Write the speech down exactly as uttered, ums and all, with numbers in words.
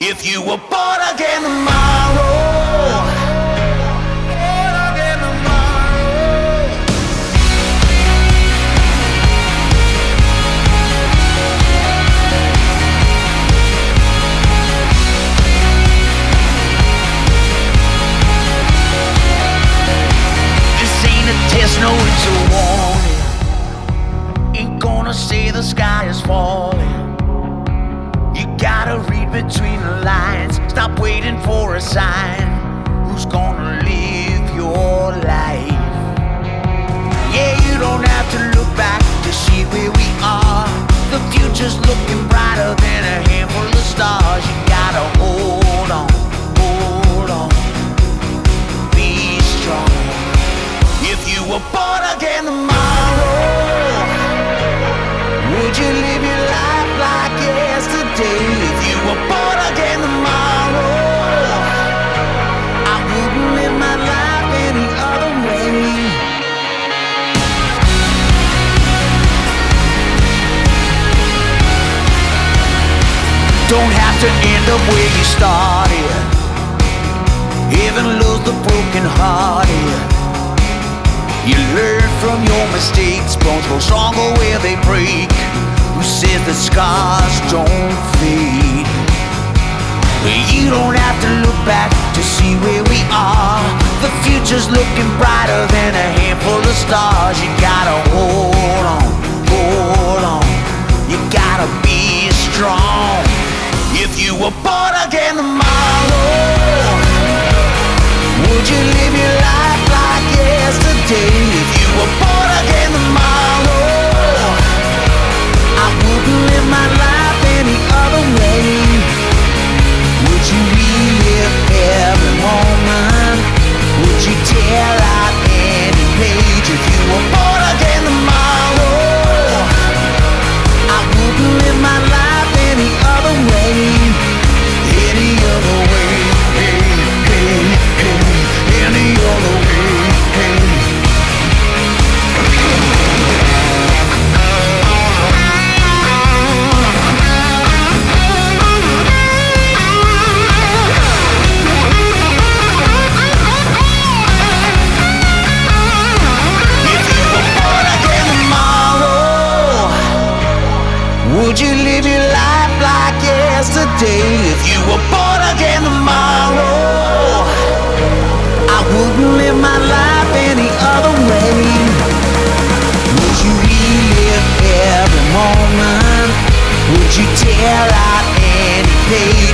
If you were born again tomorrow, born again tomorrow. This ain't a test, no, it's a warning. Ain't gonna say the sky is falling. You gotta read between the lines. Stop waiting for a sign. Who's gonna live your life? Yeah, you don't have to look back to see where we are. The future's looking brighter than a handful of stars. You gotta hold on, hold on, be strong. If you were born again tomorrow, would you live your life like yesterday? If you were born again tomorrow, I wouldn't live my life any other way. Don't have to end up where you started. Heaven loves the broken hearted. You learn from your mistakes. Bones grow stronger where they break. Who says the scars don't fade? Well, you don't have to look back to see where we are. The future's looking brighter than a handful of stars. You gotta hold on, hold on. You gotta be strong. If you were born again tomorrow, would you live your life like yesterday? If you were born again tomorrow, I wouldn't live my life any other way. Would you relive every moment? Would you tear out any page? If you were born again tomorrow, I wouldn't live my life any other way. Any other way, hey, hey, hey. Any other way, hey. Would you live your life like yesterday? If you were born again tomorrow, I wouldn't live my life any other way. Would you relive every moment? Would you tear out any page?